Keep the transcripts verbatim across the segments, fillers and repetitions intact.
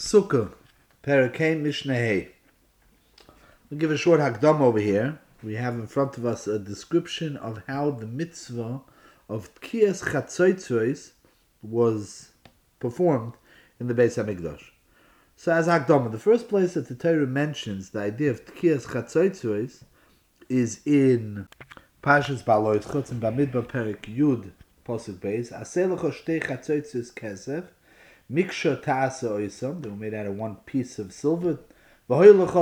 Sukkah, Perakei Mishnah Hey. We'll give a short hakdam over here. We have in front of us a description of how the mitzvah of Tkiyas Chatzotzos was performed in the Beis HaMikdash. So as hakdam, the first place that the Torah mentions the idea of Tkiyas Chatzotzos is in Parshas Ba'alot Chutz in Bamidbar Perik Yud Posuk Beis. Aseh lecho shtei chatzotzos kesef Miksha ta'asa oisam, they were made out of one piece of silver. So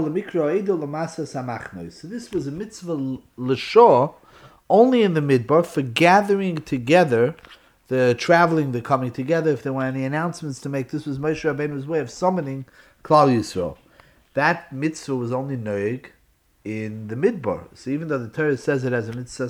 this was a mitzvah l'shah only in the midbar for gathering together, the traveling, the coming together. If there were any announcements to make, this was Moshe Rabbeinu's way of summoning Klal Yisrael. That mitzvah was only noeg in the midbar. So even though the Torah says it as a mitzvah,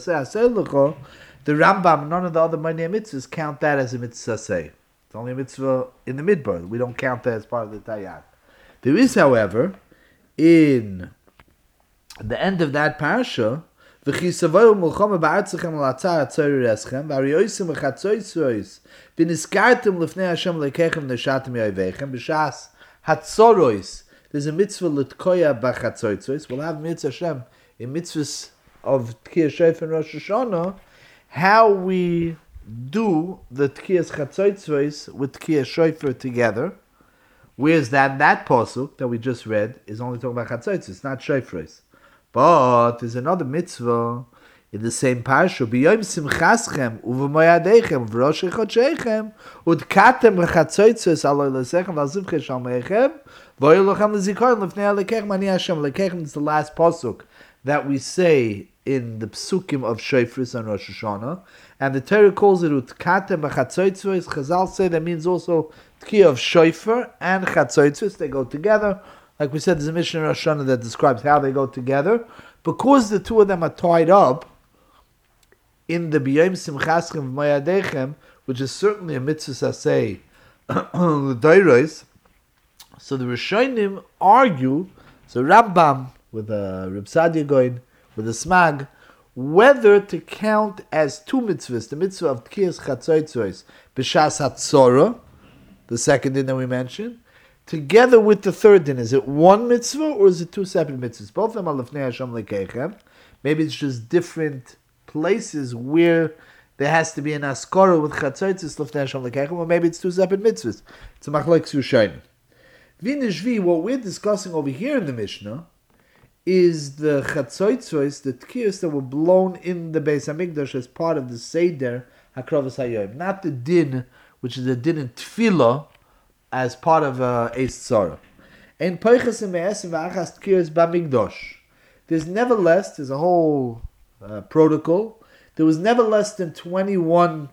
the Rambam, none of the other minor mitzvahs count that as a mitzvah. It's only a mitzvah in the midbar. We don't count that as part of the Tayyad. There is, however, in the end of that parasha, v'chisavoyu mulchama ba'artzachem l'atzar atzori reschem v'ariyosim v'chatzoytzois v'niskartem l'fnei Hashem lekechem neshatem yoyvechem b'shas hatzorois. There's a mitzvah l'tkoya b'chatzoytzois. We'll have mitzvah Hashem in mitzvahs of Tkiyas Shofar and Rosh Hashanah, how we do the Tkiyas Chatzotzos with Tkiyas Shofar together. Whereas that that pasuk that we just read is only talking about Chatzotzos, not Shofars. But there's another mitzvah in the same parasha. B'yom simchaschem u'v'moyadechem v'rosh chodshechem u'dkatem l'chatzotzos aloi l'sechem v'alzivche shalmeichem v'oyolochem l'zikoron l'fnei alekechem ani Hashem lekechem. It's the last pasuk that we say in the psukim of Shofars and Rosh Hashanah, and the Torah calls it Utkatem b'chatzotzos. Chazal say that means also Tkiyah of Shofar and Chatzotzos. They go together. Like we said, there's a Mishnah in Rosh Hashanah that describes how they go together. Because the two of them are tied up in the B'yom Simchaschem V'Moyadechem, which is certainly a mitzvah saseh l'doros. So the Rishonim argue, so Rambam with a Reb Sadia Goin, with a Smag, whether to count as two mitzvahs, the mitzvah of Tkiyas Chatzotzos b'shas hatzorah, the second din that we mentioned, together with the third din. Is it one mitzvah or is it two separate mitzvahs? Both of them are l'fnei Hashem lekechem. Maybe it's just different places where there has to be an askara with Chatzotzos l'fnei Hashem lekechem, or maybe it's two separate mitzvahs. It's a machlokes Rishonim. V'nishvi, what we're discussing over here in the Mishnah is the Chatzotzos, the Tkiyos that were blown in the Beis HaMikdash as part of the Seder HaKrovos HaYom, not the din, which is a din in Tefillah, as part of uh, Eis Tzara. And Peiches and Me'esim V'achas Tkiyos B'Mikdash. There's never less, there's a whole uh, protocol, there was never less than twenty-one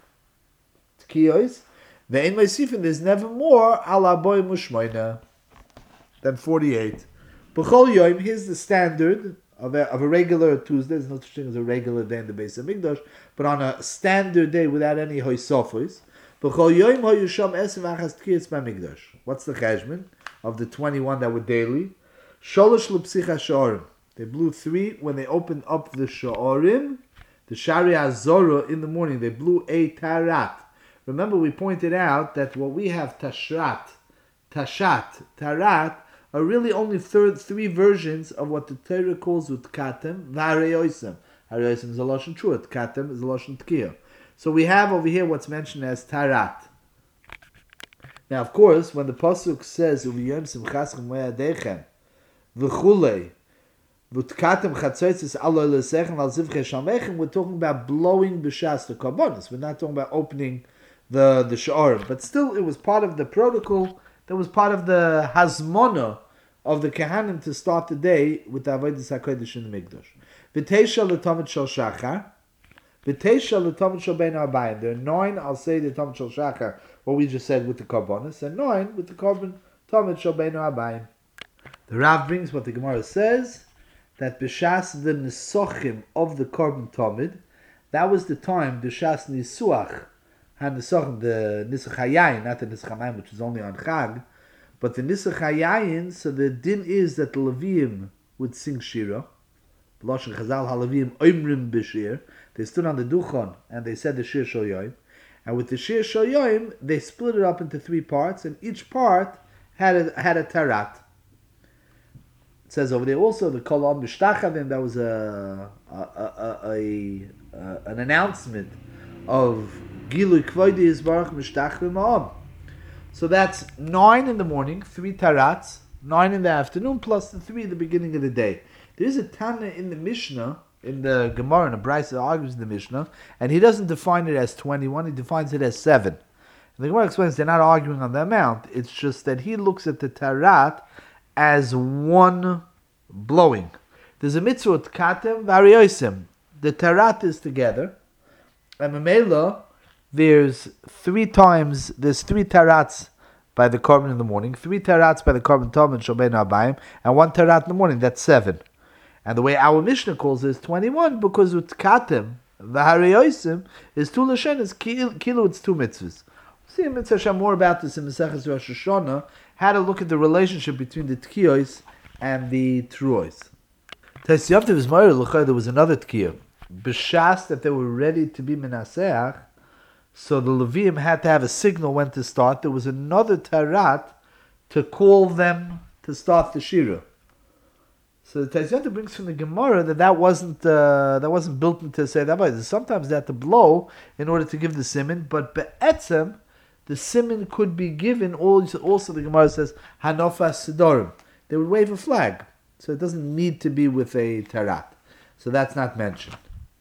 Tkiyos. Ve'en Meisifin, there's never more Ala Boy Mushmoina than forty-eight. B'chol Yom, here's the standard of a, of a regular Tuesday. There's no such thing as a regular day in the Beis HaMikdash, but on a standard day without any hoysofos. B'chol Yom hoyusham esim achas tkiyas b'Mikdash. What's the cheshbon of the twenty-one that were daily? Sholosh l'psicha sha'orim. They blew three when they opened up the sha'orim, the shari azora in the morning. They blew a tarat. Remember, we pointed out that what we have tashrat, tashat, tarat, are really only third, three versions of what the Torah calls Utkatem, V'Hareyosim. Hareyosim is a Lashon Trua, Utkatem is a Lashon Tkiyah. So we have over here what's mentioned as Tarat. Now, of course, when the Pasuk says, Uv'yom simchaschem moyadechem, V'chulei, V'utkatem chatzotzos aloi l'sechem al zivche shalmechem, we're talking about blowing b'shas the karbonos. We're not talking about opening the, the sha'arim. But still, it was part of the protocol. That was part of the hazmona of the Kehanim to start the day with the Avodas HaKodesh in the Mikdash. V'teisha l'tomid shel shachar, v'teisha l'tomid shel bein ha'arbayim. There are nine, I'll say the tomid shel shachar, what we just said with the karbonos, and nine with the carbon tomid shel bein ha'arbayim. The Rav brings what the Gemara says, that b'shas the nisochim of the carbon tomid, that was the time, b'shas nisuach, and the Nisach HaYayin, not the Nisach HaMayim, which is only on Chag, but the Nisach HaYayin, so the din is that the Leviim would sing Shira. B'Lashon Chazal HaLeviim Oimrim B'Shir. They stood on the Duchon and they said the Shir Shal Yoim. And with the Shir Shal Yoim, they split it up into three parts, and each part had a, had a tarat. It says over there also the kolam mishtachavim. That was a a, a, a, a an announcement of Gilui Kvodi Yisbarach mishtachavim ma'am. So that's nine in the morning, three tarats, nine in the afternoon, plus the three at the beginning of the day. There is a Tana in the Mishnah, in the Gemara, in the Brisa that argues in the Mishnah, and he doesn't define it as twenty-one, he defines it as seven. And the Gemara explains they're not arguing on the amount, it's just that he looks at the tarat as one blowing. There's a mitzvah katem variyosim. The tarat is together, and Mamela, there's three times, there's three tarats by the korban in the morning, three tarats by the korban tom and shobein abayim, and one tarat in the morning, that's seven. And the way our Mishnah calls it is twenty-one, because utkatem, v'hariyosim, is two lashenas, kilo it's two mitzvahs. See in Mitzvah more about this in Maseches Rosh Hashanah, how to look at the relationship between the tkiyos and the truos. Taisiyavtiv is Moira, there was another tkiyah, b'shas that they were ready to be menaseach. So the Leviim had to have a signal when to start. There was another tarat to call them to start the shira. So the Taiziyata brings from the Gemara that that wasn't uh, that wasn't built into say that. But sometimes they had to blow in order to give the siman, but be'etzem the siman could be given. Also, also the Gemara says hanofas sidorim. They would wave a flag, so it doesn't need to be with a tarat. So that's not mentioned.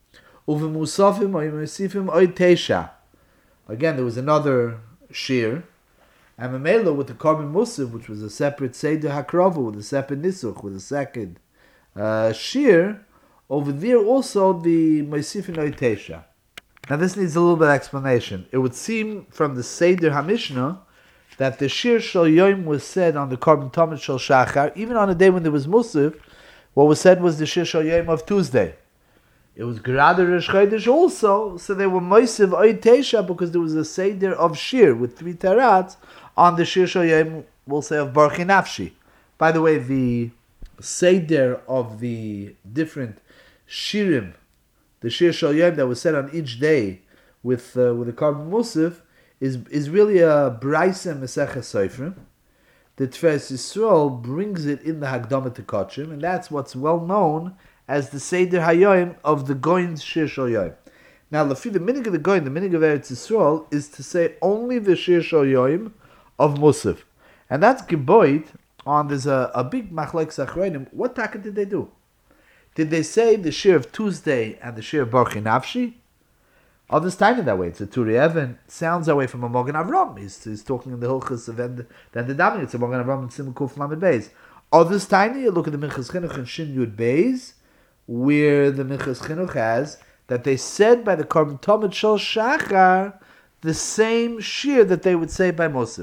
Uvemusafim or yimosifim oy teisha. Again, there was another shir, and Mamela with the korban musaf, which was a separate seder hakrava with a separate nisuch with a second uh, shir. Over there also the Moisifin Oitesha. Now this needs a little bit of explanation. It would seem from the Seder HaMishnah that the shir shel yom was said on the korban tamid shel shachar, even on a day when there was musaf. What was said was the shir shel yom of Tuesday. It was Gerada Rosh Chodesh also, so they were Moisiv Oid Teisha because there was a Seder of Shir with three tarats on the Shir Shal Yom, we'll say, of Baruch Nafshi. By the way, the Seder of the different Shirim, the Shir Shal Yom that was said on each day with uh, with the korban musaf, is is really a Braisa Meseches Sofrim. The Tfes Yisrael brings it in the Hagdama to Kachim, and that's what's well known as the Seder Hayoim of the Goyin's Shir Shal Yom. Now, the minig of the Goyin, the minig of Eretz Yisrael, is to say only the Shir Shal Yom of Musaf. And that's Geboit on, there's a, a big Machlek Sachroinim. What taka did they do? Did they say the Shir of Tuesday and the Shir of Baruch Nafshi? Others time it that way. It's a Turi Even. Sounds that way from a Mogen Avram. He's, he's talking in the Hilchas of then the Damin. It's a Mogen Avram and Simon Kuf Lamed Beis. Others time you look at the Minchas Chinuch and Shin Yud Beis, where the Minchas Chinuch has that they said by the Korban Tamid Shel Shachar the same shir that they would say by Mosif.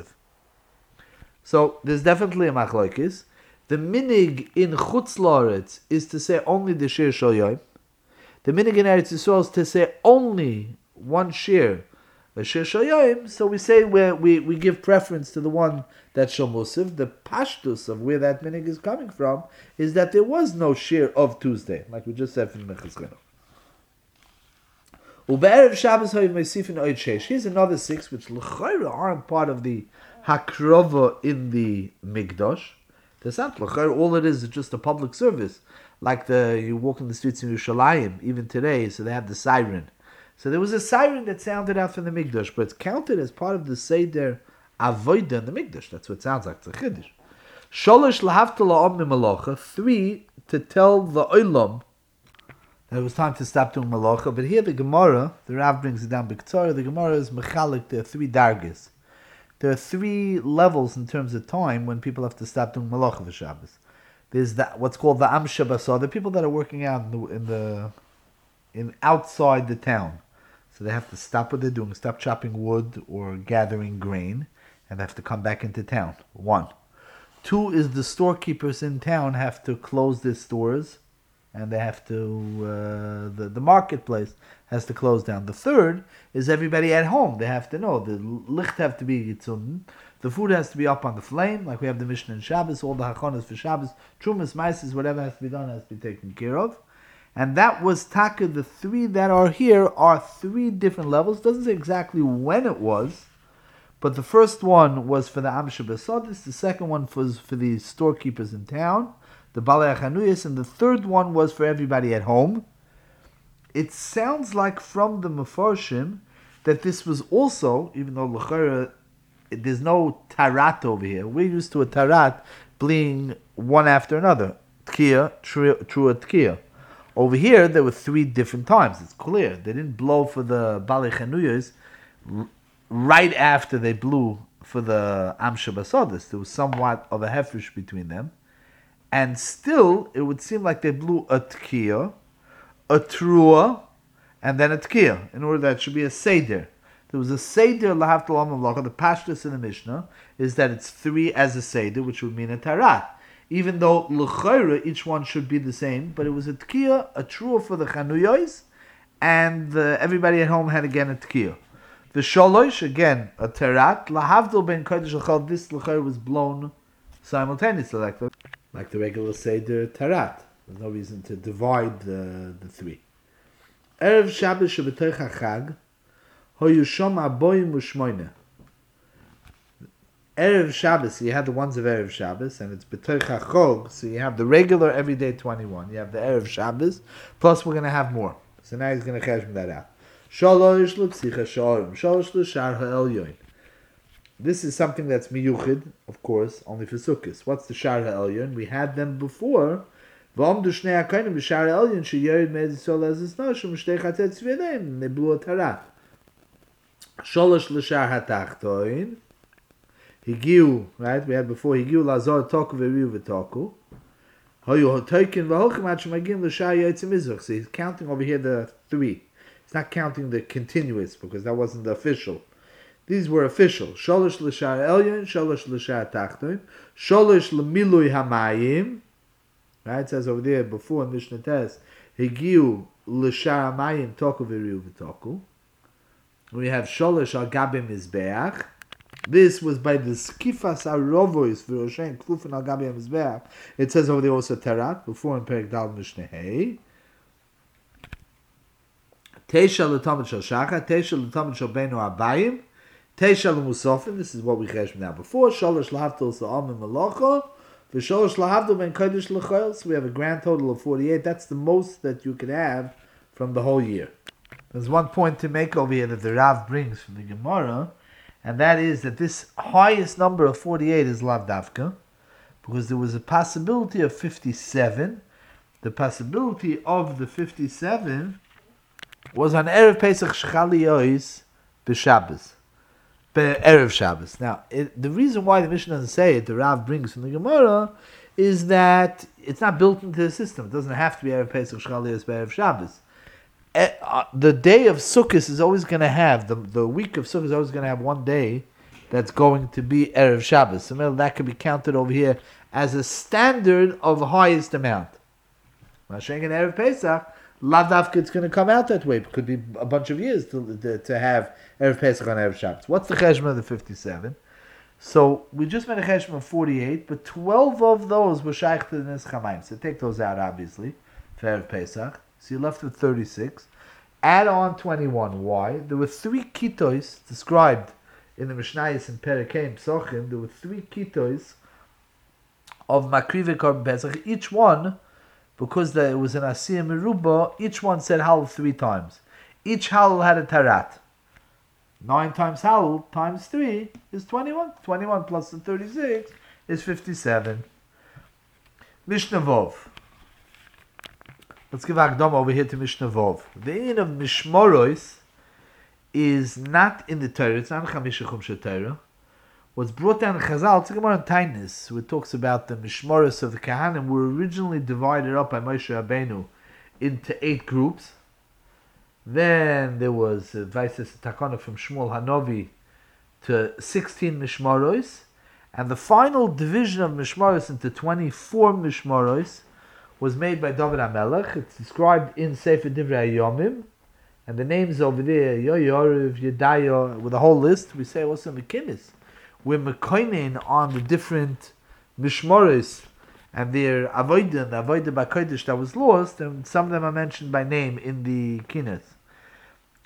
So there's definitely a machlokes. The minig in Chutz La'aretz is to say only the shir Shel Yom. The minig in Eretz Yisrael is to say only one shir, the shir Shel Yom. So we say where we, we give preference to the one that's Shel Mosif. The pashtus of where that minig is coming from is that there was no shir of Tuesday, like we just said from the Minchas Chinuch. Here's another six, which l'chayra aren't part of the hakrova in the Mikdash. There's not l'chayra. All it is is just a public service, like the you walk in the streets in Yerushalayim even today. So they have the siren. So there was a siren that sounded out from the Mikdash, but it's counted as part of the Seder Avodah in the Mikdash. That's what it sounds like. It's a chiddush. Sholosh lahavta la'om mimalacha. Three to tell the olam that it was time to stop doing malacha. But here the Gemara, the Rav brings it down b'ktzara. The Gemara is mechalik. There are three dargis. There are three levels in terms of time when people have to stop doing malacha for Shabbos. There's that what's called the Am Shabbasah, the people that are working out in the, in the in outside the town. So they have to stop what they're doing, stop chopping wood or gathering grain, and they have to come back into town. One. Two is the storekeepers in town have to close their stores, and they have to, uh, the, the marketplace has to close down. The third is everybody at home. They have to know, the licht have to be yitzun, the food has to be up on the flame, like we have the Mishnah in Shabbos, all the hachonas for Shabbos, trumas, maises, whatever has to be done has to be taken care of. And that was taka, the three that are here are three different levels. Doesn't say exactly when it was, But the first one was for the Am Shebasodis, the second one was for the storekeepers in town, the Balei HaChanuyos, and the third one was for everybody at home. It sounds like from the Mefarshim that this was also, even though L'chara, there's no tarat over here. We're used to a tarat being one after another. Tkiya, true, true tkiya. Over here, there were three different times. It's clear. They didn't blow for the Balei Chanuyos right after they blew for the Am Shebasodis. There was somewhat of a hefresh between them. And still, it would seem like they blew a tkiya, a trua, and then a tkiya, in order that it should be a seder. There was a seder lahavtal amavlaka. The pashtus in the Mishnah is that it's three as a seder, which would mean a tarat. Even though l'chayra, each one should be the same, but it was a tkiya, a trua for the chanuyos, and the, everybody at home had again a tkiya. The sholosh, again, a tarat. Lahavdil ben kodesh l'chal, this l'chayra was blown simultaneously, like the, like the regular seder tarat. There's no reason to divide the, the three. Erev Shabbos shebetoich hachag, hoyu shom aboyim u'shmoine. Erev Shabbos, you have the ones of Erev Shabbos, and it's betoich hachog, so you have the regular everyday twenty-one. You have the Erev Shabbos, plus we're going to have more. So now he's going to cheshbon that out. Shalosh l'psicha sha'orim, shalosh l'shar ha'elyoin. This is something that's miyuchid, of course, only for Sukkot. What's the shar ha'elyoin? We had them before. V'omdu shnei ha'koinim b'shar ha'elyoin she'yorid me'ez yisrael ez esnoshim shtei chatetz v'yedeim, and they blew a tarat. Shalosh l'shar ha'tachtoin. Higiu, right? We had before Higiu lazor toku v'riu v'toku. Hoyu hotoikin v'holchim ad shemagim l'shar yotzim mizrach. So he's counting over here the three. He's not counting the continuous because that wasn't the official. These were official. Sholosh l'shar elyon, sholosh l'shar tachtoin, sholosh l'milui hamayim. Right? It says over there before in Mishnah Tes, Higiu l'shar hamayim toku v'riu v'toku. We have sholosh al gabi mizbeach. This was by the skifas arovois v'roshen klufin al gabi mizbeach. It says over there also tarat before in Perek Dal Mishnah Hey. Teisha l'tamid shel shacha, teisha l'tamid shel beinu abayim, teisha l'musofin. This is what we cheshbon now before. Sholosh l'havdil sa'amim malacha, v'sholosh l'havdil ben kodesh l'chayil. So we have a grand total of forty-eight. That's the most that you could have from the whole year. There's one point to make over here that the Rav brings from the Gemara, and that is that this highest number of forty-eight is lav davka, because there was a possibility of fifty-seven. The possibility of the fifty-seven was on Erev Pesach Shechali Yois b'Shabbos, Erev Shabbos. Now, it, the reason why the Mishnah doesn't say it, the Rav brings from the Gemara, is that it's not built into the system. It doesn't have to be Erev Pesach Shechali Yois Erev Shabbos. Uh, uh, the day of Sukkot is always going to have, the, the week of Sukkot is always going to have one day that's going to be Erev Shabbos. So that could be counted over here as a standard of highest amount. Masha'en in Erev Pesach, Ladavka, it's going to come out that way. It could be a bunch of years to, to, to have Erev Pesach on Erev Shabbos. What's the cheshbon of the fifty-seven? So we just made a cheshbon of forty-eight, but twelve of those were shaykh to the Nes Chamayim. So take those out, obviously, for Erev Pesach. So you're left with thirty-six. Add on twenty-one. Why? There were three kitois described in the Mishnayos and Perekeim Psochim. There were three kitois of Makrive Korban Pesach. Each one, because there was an Asiyah Meruba, each one said Halal three times. Each Halal had a Tarat. Nine times Halal times three is twenty-one. twenty-one plus the thirty-six is fifty-seven. Mishnah Vov. Let's give Akdom over here to Mishnah Vov. The in of Mishmorois is not in the Torah. It's not in Chamisha Chumsha Torah. What's brought down in Chazal, it's a Gemara on Tainus, where it talks about the Mishmoros of the Kahanim were originally divided up by Moshe Rabbeinu into eight groups. Then there was advice Takana from Shmuel Hanovi to sixteen Mishmoros, and the final division of Mishmoros into twenty-four Mishmoros was made by David HaMelech. It's described in Sefer Divrei Yomim, and the names over there, Yoyoriv, Yedaya, with a whole list. We say also Mekinis. We're mekoinen on the different mishmoros and their avodah, the avodah b'kodesh that was lost, and some of them are mentioned by name in the kinneth.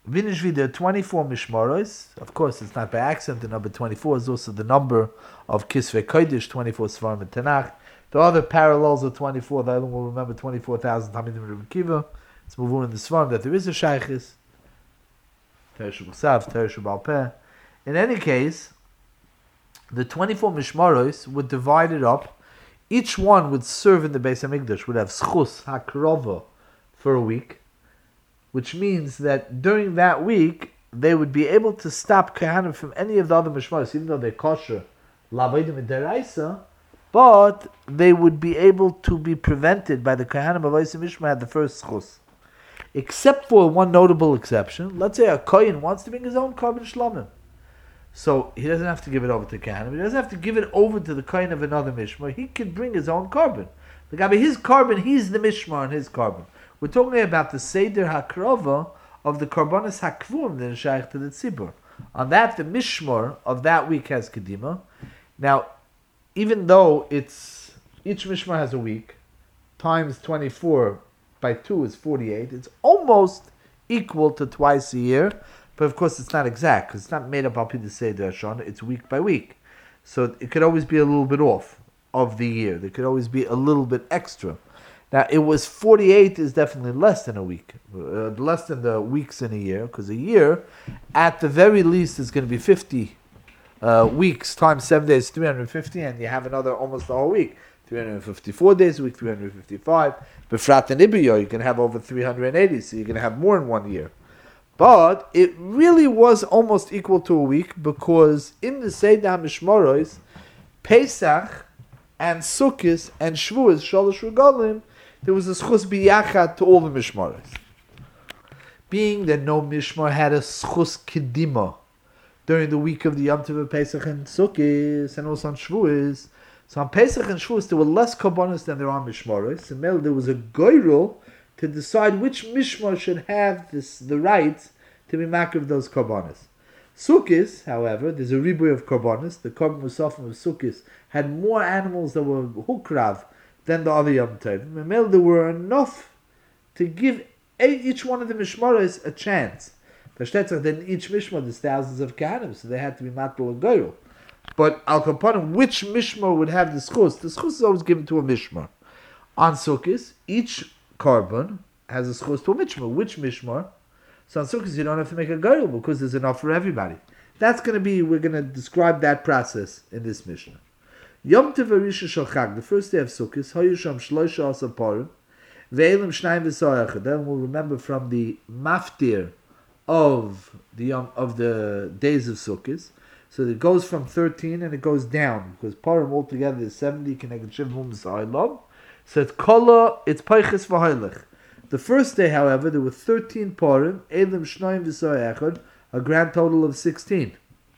Vinishvi, there are twenty-four mishmaros. Of course, it's not by accident. The number twenty-four is also the number of Kisvei Kodesh, twenty-four Svarim in Tanakh. There are other parallels of twenty-four. The other one will remember twenty-four thousand Talmidim Rebbe Kiva. It's moving in the Svarim that there is a Shaykhis. Teresh Musav, Teresh Baal Peh. In any case, the twenty-four mishmaros would divide it up. Each one would serve in the Beis HaMikdash, would have schus, hakrova, for a week, which means that during that week, they would be able to stop Kohanim from any of the other mishmaros, even though they're kosher, l'avodim deraisa, but they would be able to be prevented by the Kohanim of Ois Mishmar at the first schus. Except for one notable exception. Let's say a Kohen wants to bring his own carbon shlamim. So he doesn't have to give it over to Kohanim. He doesn't have to give it over to the Kohen of another mishmar. He can bring his own carbon. The guy, his carbon, he's the mishmar on his carbon. We're talking about the Seder HaKrova of the Karbonis HaKvum that is shaykh to the Tzibur. On that, the Mishmar of that week has Kedima. Now, even though it's each Mishmar has a week, times twenty-four by two is forty-eight, it's almost equal to twice a year, but of course it's not exact, because it's not made up of the Seder Hashanah, it's week by week. So it could always be a little bit off of the year. There could always be a little bit extra. Now, it was forty-eight is definitely less than a week, uh, less than the weeks in a year, because a year, at the very least, is going to be fifty uh, weeks times seven days, three hundred fifty, and you have another almost the whole week, three hundred fifty-four days a week, three hundred fifty-five. Befrat and Ibiyo, you can have over three hundred eighty, so you're going to have more in one year. But it really was almost equal to a week, because in the Seder HaMishmaros, Pesach and Sukkot and Shavuos, Shalosh Regalim, there was a schus biyachat to all the mishmaros. Being that no mishmar had a schus kedima during the week of the Yom Tov of Pesach and Sukkot, and also on Shavuos, so on Pesach and Shavuos there were less karbonos than there are mishmaros, and there was a goyrul to decide which mishmar should have this the right to be makriv those karbonos. Sukkot, however, there's a ribuy of karbonos. The korban musafim of Sukkot had more animals that were hukrav than the other Yom Tov. Memel, there were enough to give each one of the mishmaros a chance. Then each mishmar, there's thousands of kahanim, so they had to be matbul and goyel. But al kapanim, which mishmar would have the schus? The schus is always given to a mishmar. On Sukkot, each carbon has a schus to a mishmar. Which mishmar? So on Sukkot, you don't have to make a goyel because there's enough for everybody. That's going to be, we're going to describe that process in this Mishnah. Yom Tov Arisha Shel Chag, the first day of Sukkot, Hayu Sham Shloisha Asa Parim, Ve'elim Shnayim V'Soyach. Then we'll remember from the maftir of the Yom, of the days of Sukkot. So it goes from thirteen and it goes down because Parim altogether is seventy. Connected Shivum Zaylam. So it's Kola, it's Peiches V'Haylech. The first day, however, there were thirteen Parim, Elim Shnayim V'Soyach, a grand total of sixteen.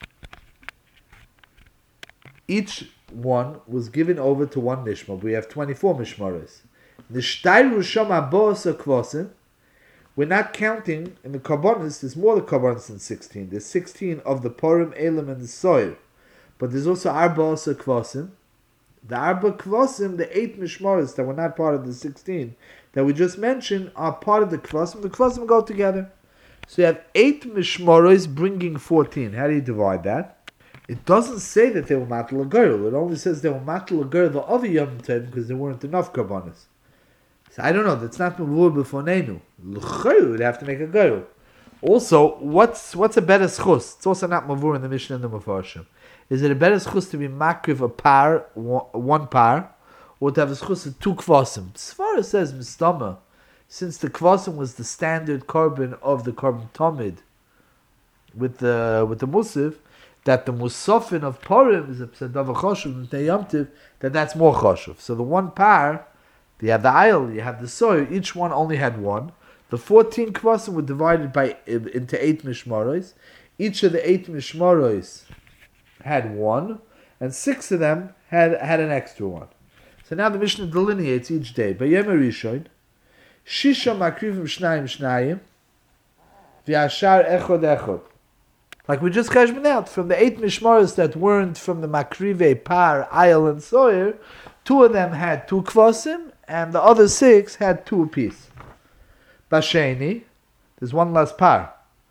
Each one was given over to one mishmar. We have twenty-four mishmaros. The shtayru shama bo'asa kvosim. We're not counting in the karbonis. There's more than karbonis than sixteen. There's sixteen of the porim, elim, and the soil. But there's also arba asa kvosim. The arba kvosim, the eight mishmaros that were not part of the sixteen that we just mentioned, are part of the kvosim. The kvosim go together. So you have eight mishmaros bringing fourteen. How do you divide that? It doesn't say that they were matal a girl. It only says they were matal a girl the other Yom Tov because there weren't enough karbonis. So I don't know. That's not mavur before neinu. L'chayr would have to make a girl. Also, what's what's a better schus? It's also not mavur in the Mishnah and the Mefarshim. Is it a better schus to be makriv a par, one par, or to have a schus of two kvasim? Svara says mistama, since the kvasim was the standard carbon of the carbon tamid with the with the musif, that the musafin of parim is a psadava choshev and that that's more choshev. So the one par, you have the aisle, you have the soil, each one only had one. The fourteen kvasim were divided by into eight mishmaros. Each of the eight mishmaros had one, and six of them had, had an extra one. So now the Mishnah delineates each day. B'yom Rishon, shisha makrivim shnayim shnayim, v'ashar echod echod. Like we just cheshbon out, from the eight mishmaros that weren't from the makrive, par, ayel, and soyer, two of them had two kvasim, and the other six had two apiece. Basheni, there's one less par.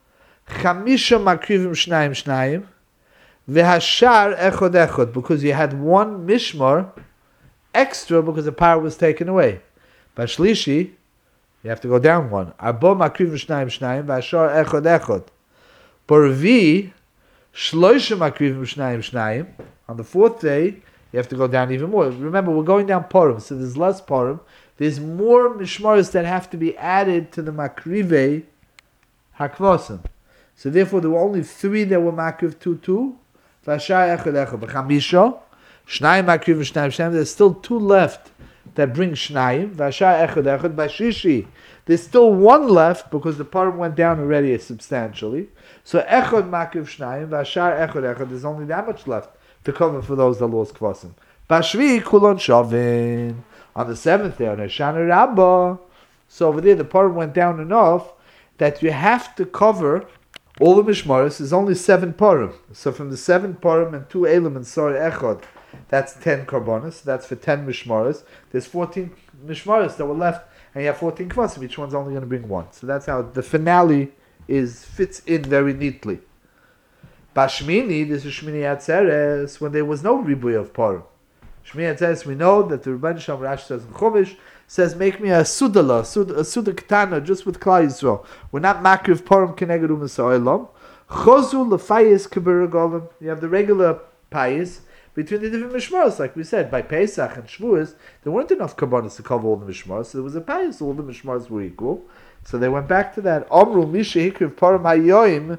Chamisha makrivim shnayim shnayim. V'hashar echod echod. Because you had one mishmar extra because the power was taken away. Bashlishi, you have to go down one. Arbo makrivim shnayim shnayim. V'hashar echod echod. Borvi, shloisha makrivim shnayim shnayim. On the fourth day, you have to go down even more. Remember, we're going down Purim, so there's less Purim. There's more mishmaros that have to be added to the makrive hakvosim. So therefore, there were only three that were makriv two two. There's still two left that bring shnayim. There's still one left because the Purim went down already substantially. So echod makriv shnayim, v'ashar echod echod. There's only that much left to cover for those that lost kvasim. Bashvi kulon shavin. On the seventh day, on Hoshana Rabbah, so over there the Purim went down enough that you have to cover all the mishmaros. There's only seven Purim. So from the seven Purim and two Elim and Sor Echod, that's ten karbonos. That's for ten mishmaros. There's fourteen mishmaros that were left, and you have fourteen kvasim. Each one's only going to bring one. So that's how the finale is fits in very neatly. Bashmini, this is Shmini Atzeres, when there was no ribuy of Purim. Shmini Atzeres, we know that the Rebbeinu Shalom Rashi says in Chumash, says, make me a sudala, a suda ketana, just with Klal Yisrael. We're not makriv Purim keneged umas ha'olam. Chozu l'fayis kibur golim. You have the regular payis between the different mishmaros, like we said, by Pesach and Shavuos, there weren't enough karbonos to cover all the mishmaros, so there was a payis, so all the mishmaros were equal. So they went back to that. Omru misha hikriv Purim hayoim,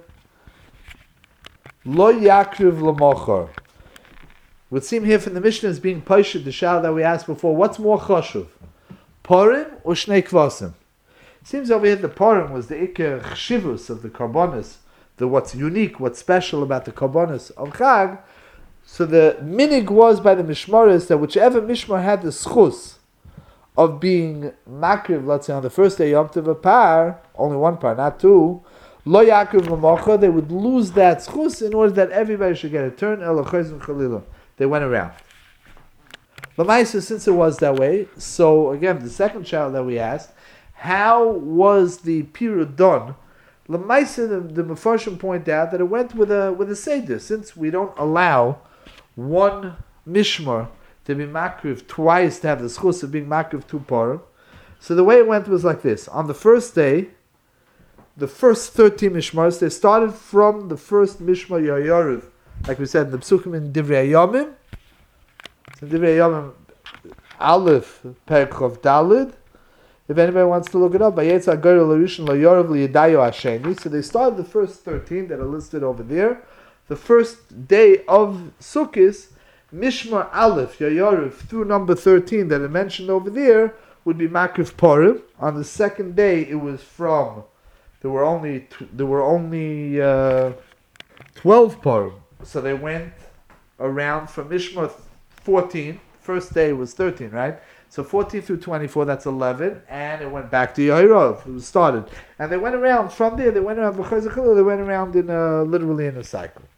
Lo yakriv l'mochor. Would seem here from the Mishnah as being paishid, the shal that we asked before. What's more chashuv, Purim or shnei kvasim? Seems over here the Purim was the ikar chshivus of the karbonos, the what's unique, what's special about the karbonos of Chag. So the minig was by the mishmaris that whichever mishmar had the schus of being makriv, let's say on the first day Yom Tov a par, only one par, not two. Lo Yaakov Lamocha, they would lose that schus in order that everybody should get a turn. They went around. Lamaisa, since it was that way, so again, the second child that we asked, how was the period done? Lamaisa, the, the Mefarshim point out that it went with a with a seder, since we don't allow one mishmar to be makriv twice to have the schus of being makriv two parim. So the way it went was like this: on the first day, the first thirteen mishmars, they started from the first mishmar Yayarev, like we said in the Psukim in Divrei Yomim. So Divrei Yomim, Aleph, Perkov Dalid. If anybody wants to look it up, Vayetza Agor L'Rishon L'Yorev L'Yedayo Hasheni. So they started the first thirteen that are listed over there. The first day of Sukkot, Mishmar Aleph, Yayarev, through number thirteen that are mentioned over there, would be Makriv Purim. On the second day, it was from There were only there were only uh, twelve Purim, so they went around from Mishmar fourteen. First day was thirteen, right? So fourteen through twenty-four, that's eleven, and it went back to Yairov. It was started, and they went around from there. They went around. They went around in a, literally in a cycle.